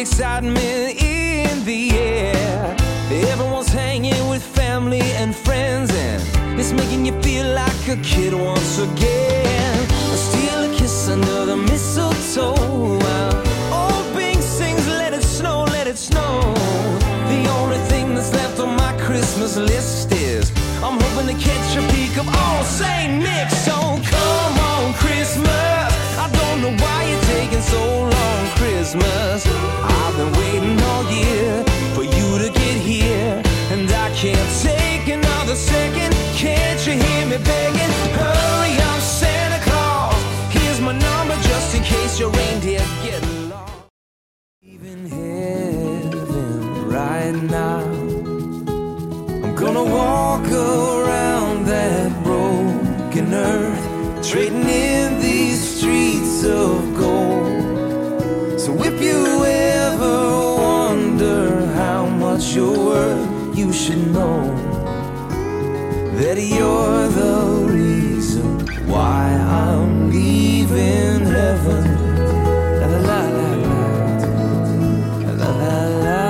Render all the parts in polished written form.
excitement in the air. Everyone's hanging with family and friends, and it's making you feel like a kid once again. Steal a kiss under the mistletoe while old Bing sings "Let it snow, let it snow." The only thing that's left on my Christmas list is I'm hoping to catch a peek of Old St. Nick. So come on, Christmas, I don't know why you're taking so long, Christmas. I've been waiting all year for you to get here, and I can't take another second. Can't you hear me begging? Hurry up, Santa Claus, here's my number just in case your reindeer get lost. Even heaven right now, I'm gonna walk around that broken earth, trading in these streets of gold. So if you ever wonder how much you're worth, you should know that you're the reason why I'm leaving heaven. La la la la la la la.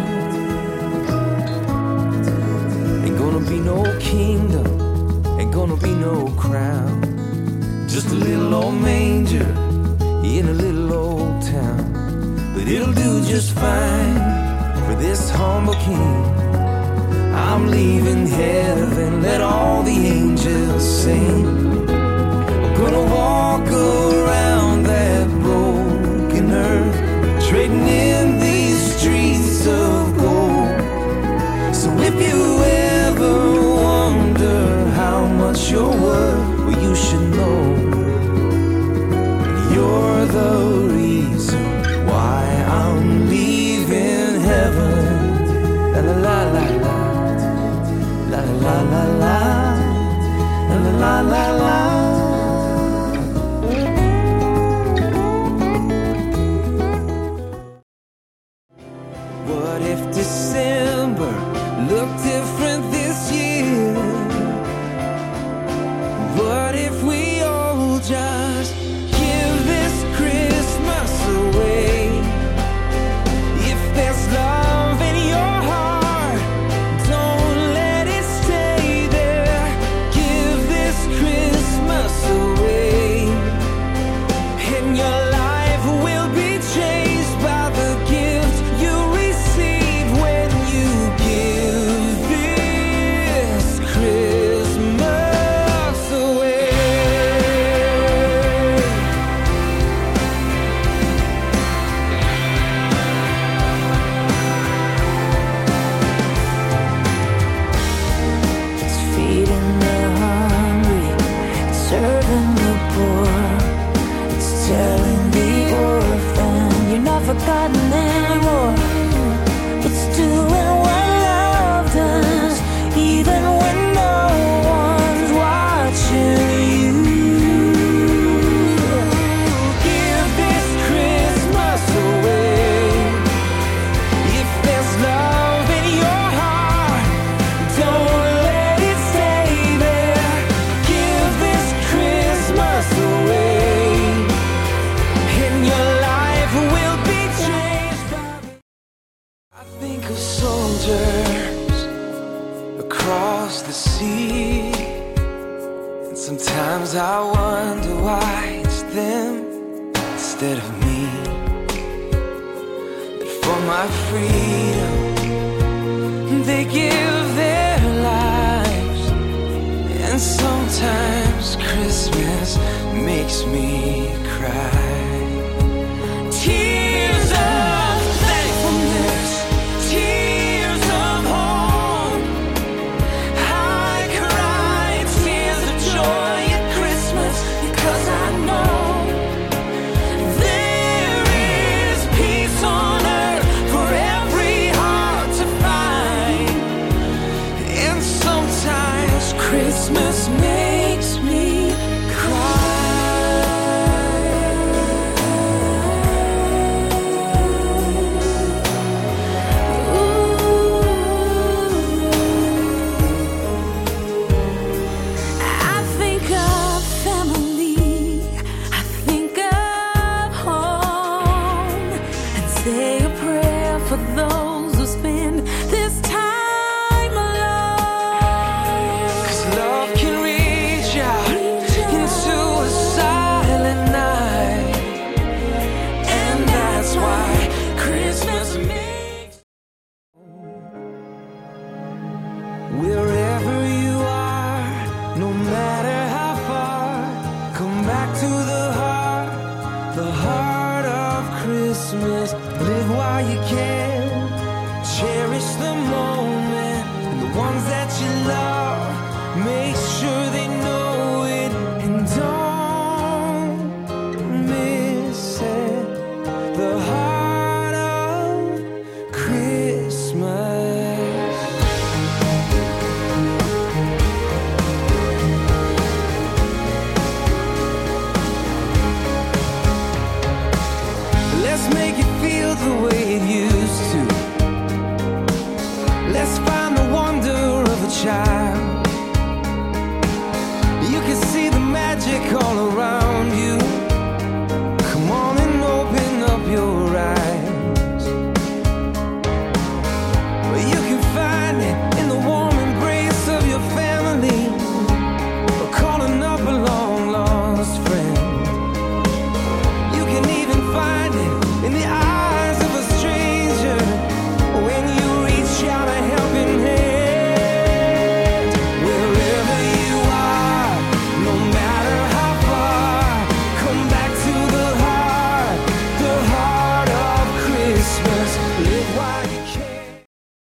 Ain't gonna be no kingdom, ain't gonna be no crown, just a little old manger in a little old town. But it'll do just fine for this humble king. I'm leaving heaven, let all the angels sing. I'm gonna walk around that broken earth, trading in these streets of gold. So if you ever wonder how much you're worth, well, you should know you're the reason why I'm leaving heaven. La la la la la. La la la la, la la la la. What if December looked different this year? What if we all just give this Christmas away? If there's love in your heart, don't let it stay there. Give this Christmas away, and your life will be changed by the gift you receive when you give this Christmas away. It's feeding the hungry, it's serving the poor, it's telling the orphan you're not forgotten anymore. It's doing what love does, even when no one's watching you. Give this Christmas away. If there's love in your heart, don't let it stay there. Give this Christmas away, and your life will be changed by the... I think of soldiers across the sea, and sometimes I wonder why it's them instead of me. But for my freedom, they give their lives, and sometimes Christmas makes me cry. Tears of thankfulness, tears of hope. I cry tears of joy at Christmas because I know there is peace on earth for every heart to find. And sometimes Christmas makes me cry. say a prayer. Christmas. Live while you can. Cherish the moment and the ones that you love. Make sure they know it and don't miss it. The heart of Christmas. Let's make it feel the way it used to. Let's find the wonder of a child. You can see the magic all around you. Come on and open up your eyes. Well, you can find it in the warm embrace of your family, or calling up a long lost friend. You can even find it in the eyes of a stranger when you reach out a helping hand. Wherever you are, no matter how far, come back to the heart of Christmas. Live while you can.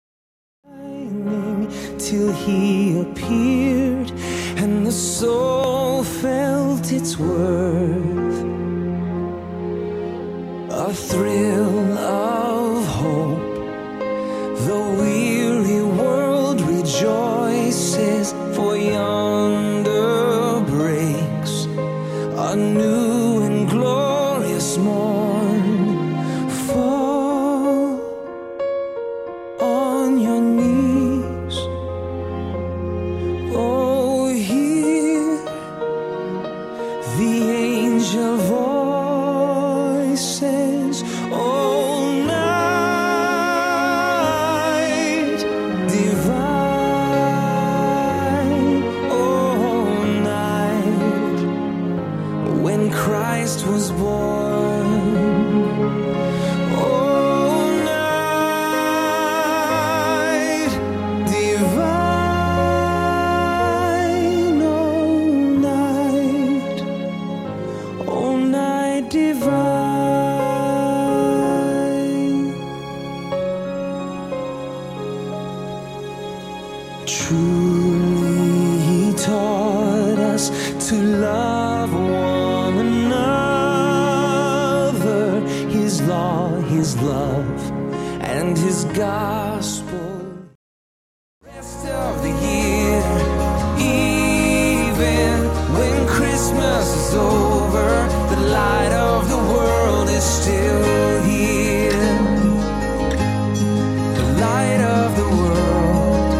Till he appeared and the soul felt its worth. A thrill of hope. The weary world rejoices, for yonder breaks a new and glorious morn. Fall on your knees. Oh, hear the angel voices. Oh, night divine. Oh, night when Christ was born. Oh, night divine. Oh, night divine. Truly he taught us to love one another. His law, his love, and his gospel. Rest of the year, even when Christmas is over, the light of the world is still here. The light of the world.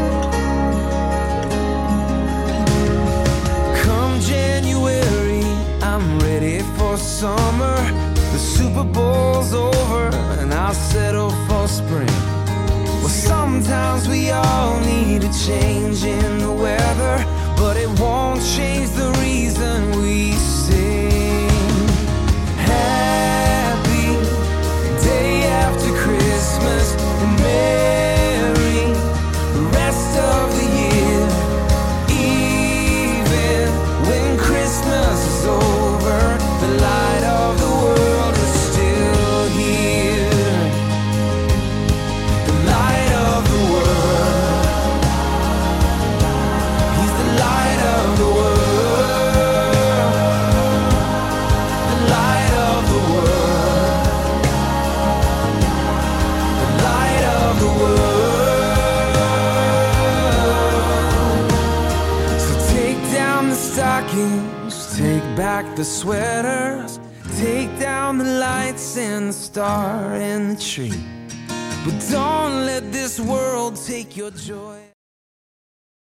Come January, I'm ready for summer. The Super Bowl's over and I'll settle for spring. Well, sometimes we all need a change in the weather, but it won't change the reason we sing. Happy day after Christmas and merry rest of the year. Even when Christmas is over, the light of the world is still here. The light of the world. He's the light of the world. The light of the world. The light of the world. So take down the stockings, take back the sweaters, take down the lights and the star and the tree. But don't let this world take your joy.